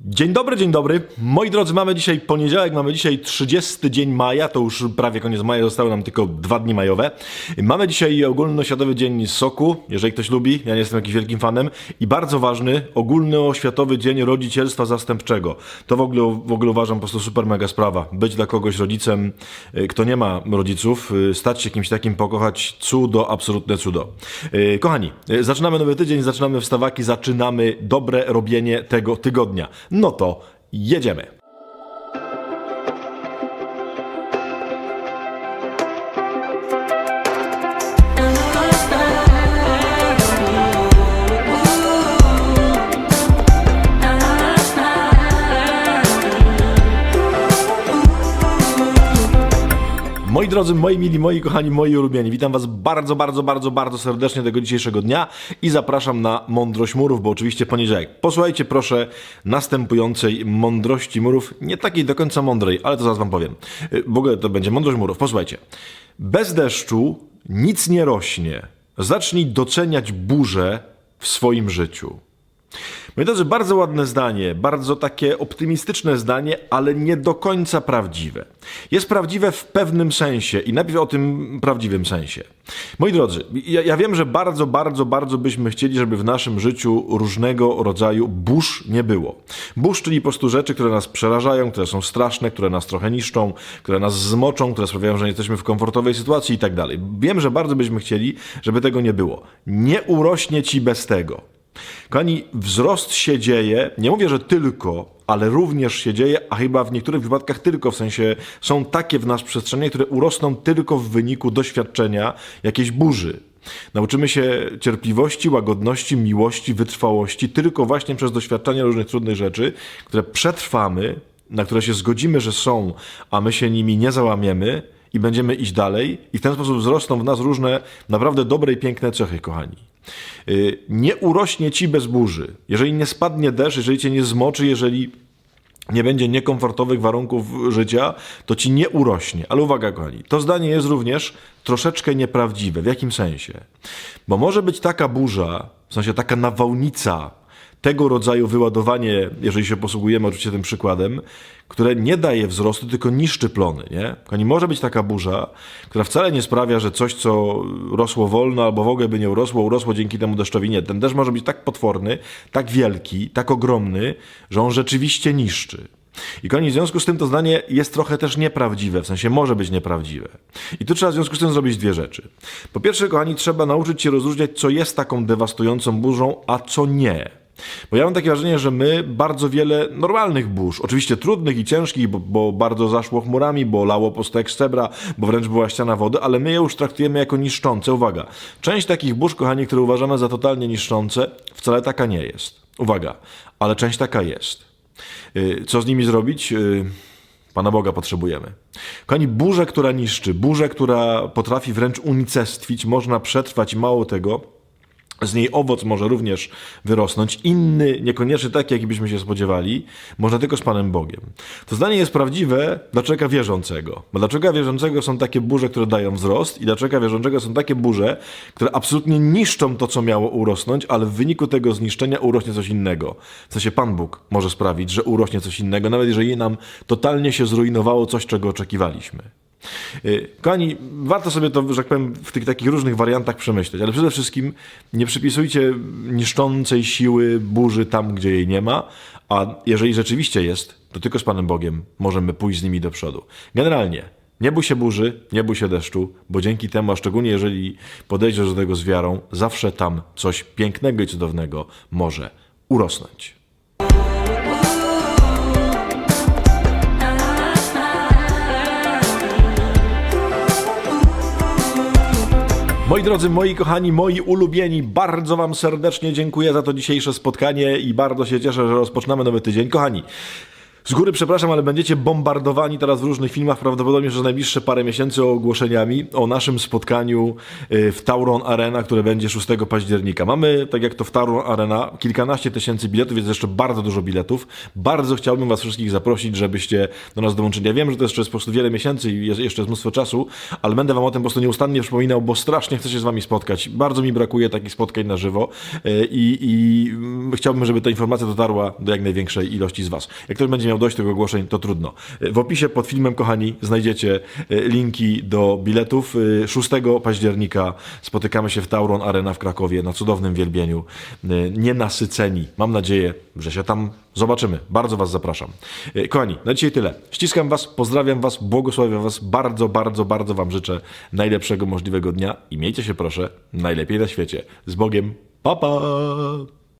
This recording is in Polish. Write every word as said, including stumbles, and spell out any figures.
Dzień dobry, dzień dobry. Moi drodzy, mamy dzisiaj poniedziałek, mamy dzisiaj trzydziesty dzień maja, to już prawie koniec maja, zostały nam tylko dwa dni majowe. Mamy dzisiaj ogólnoświatowy dzień soku, jeżeli ktoś lubi, ja nie jestem jakimś wielkim fanem. I bardzo ważny, ogólnoświatowy dzień rodzicielstwa zastępczego. To w ogóle, w ogóle uważam po prostu super mega sprawa. Być dla kogoś rodzicem, kto nie ma rodziców, stać się kimś takim, pokochać cudo, absolutne cudo. Kochani, zaczynamy nowy tydzień, zaczynamy wstawaki, zaczynamy dobre robienie tego tygodnia. No to jedziemy. Moi drodzy, moi mili, moi kochani, moi ulubieni, witam was bardzo, bardzo, bardzo, bardzo serdecznie tego dzisiejszego dnia i zapraszam na Mądrość Murów, bo oczywiście poniedziałek. Posłuchajcie proszę następującej mądrości murów, nie takiej do końca mądrej, ale to zaraz wam powiem. W ogóle to będzie Mądrość Murów, posłuchajcie. Bez deszczu nic nie rośnie. Zacznij doceniać burzę w swoim życiu. Moi drodzy, bardzo ładne zdanie, bardzo takie optymistyczne zdanie, ale nie do końca prawdziwe. Jest prawdziwe w pewnym sensie i najpierw o tym prawdziwym sensie. Moi drodzy, ja, ja wiem, że bardzo, bardzo, bardzo byśmy chcieli, żeby w naszym życiu różnego rodzaju burz nie było. Burz, czyli po prostu rzeczy, które nas przerażają, które są straszne, które nas trochę niszczą, które nas zmoczą, które sprawiają, że nie jesteśmy w komfortowej sytuacji i tak dalej. Wiem, że bardzo byśmy chcieli, żeby tego nie było. Nie urośnie ci bez tego. Kochani, wzrost się dzieje, nie mówię, że tylko, ale również się dzieje, a chyba w niektórych wypadkach tylko, w sensie są takie w nas przestrzenie, które urosną tylko w wyniku doświadczenia jakiejś burzy. Nauczymy się cierpliwości, łagodności, miłości, wytrwałości tylko właśnie przez doświadczanie różnych trudnych rzeczy, które przetrwamy, na które się zgodzimy, że są, a my się nimi nie załamiemy i będziemy iść dalej i w ten sposób wzrosną w nas różne naprawdę dobre i piękne cechy, kochani. Nie urośnie ci bez burzy. Jeżeli nie spadnie deszcz, jeżeli cię nie zmoczy, jeżeli nie będzie niekomfortowych warunków życia, to ci nie urośnie. Ale uwaga, kochani, to zdanie jest również troszeczkę nieprawdziwe. W jakim sensie? Bo może być taka burza, w sensie taka nawałnica, tego rodzaju wyładowanie, jeżeli się posługujemy oczywiście tym przykładem, które nie daje wzrostu, tylko niszczy plony, nie? Kochani, może być taka burza, która wcale nie sprawia, że coś, co rosło wolno albo w ogóle by nie urosło, urosło dzięki temu deszczowi. Nie, ten deszcz może być tak potworny, tak wielki, tak ogromny, że on rzeczywiście niszczy. I kochani, w związku z tym to zdanie jest trochę też nieprawdziwe, w sensie może być nieprawdziwe. I tu trzeba w związku z tym zrobić dwie rzeczy. Po pierwsze, kochani, trzeba nauczyć się rozróżniać, co jest taką dewastującą burzą, a co nie. Bo ja mam takie wrażenie, że my bardzo wiele normalnych burz, oczywiście trudnych i ciężkich, bo, bo bardzo zaszło chmurami, bo lało po sto jak z cebra, bo wręcz była ściana wody, ale my je już traktujemy jako niszczące. Uwaga, część takich burz, kochani, które uważamy za totalnie niszczące, wcale taka nie jest. Uwaga, ale część taka jest. Co z nimi zrobić? Pana Boga potrzebujemy. Kochani, burzę, która niszczy, burzę, która potrafi wręcz unicestwić, można przetrwać i mało tego, z niej owoc może również wyrosnąć, inny, niekoniecznie taki, jaki byśmy się spodziewali, można tylko z Panem Bogiem. To zdanie jest prawdziwe dla człowieka wierzącego. Bo dla człowieka wierzącego są takie burze, które dają wzrost i dla człowieka wierzącego są takie burze, które absolutnie niszczą to, co miało urosnąć, ale w wyniku tego zniszczenia urośnie coś innego. W sensie Pan Bóg może sprawić, że urośnie coś innego, nawet jeżeli nam totalnie się zrujnowało coś, czego oczekiwaliśmy. Kochani, warto sobie to, że tak powiem, w tych takich różnych wariantach przemyśleć, ale przede wszystkim nie przypisujcie niszczącej siły burzy tam, gdzie jej nie ma, a jeżeli rzeczywiście jest, to tylko z Panem Bogiem możemy pójść z nimi do przodu. Generalnie, nie bój się burzy, nie bój się deszczu, bo dzięki temu, a szczególnie jeżeli podejdziesz do tego z wiarą, zawsze tam coś pięknego i cudownego może urosnąć. Moi drodzy, moi kochani, moi ulubieni, bardzo wam serdecznie dziękuję za to dzisiejsze spotkanie i bardzo się cieszę, że rozpoczynamy nowy tydzień. Kochani, Z góry przepraszam, ale będziecie bombardowani teraz w różnych filmach, prawdopodobnie przez najbliższe parę miesięcy ogłoszeniami o naszym spotkaniu w Tauron Arena, które będzie szóstego października. Mamy, tak jak to w Tauron Arena, kilkanaście tysięcy biletów, jest jeszcze bardzo dużo biletów. Bardzo chciałbym was wszystkich zaprosić, żebyście do nas dołączyli. Ja wiem, że to jeszcze jest po prostu wiele miesięcy i jest, jeszcze jest mnóstwo czasu, ale będę wam o tym po prostu nieustannie przypominał, bo strasznie chcę się z wami spotkać. Bardzo mi brakuje takich spotkań na żywo i, i chciałbym, żeby ta informacja dotarła do jak największej ilości z was. Jak ktoś będzie miał dość tego ogłoszeń, to trudno. W opisie pod filmem, kochani, znajdziecie linki do biletów. szóstego października spotykamy się w Tauron Arena w Krakowie na cudownym wielbieniu. Nienasyceni. Mam nadzieję, że się tam zobaczymy. Bardzo was zapraszam. Kochani, na dzisiaj tyle. Ściskam was, pozdrawiam was, błogosławiam was. Bardzo, bardzo, bardzo wam życzę najlepszego możliwego dnia i miejcie się proszę najlepiej na świecie. Z Bogiem. Pa, pa!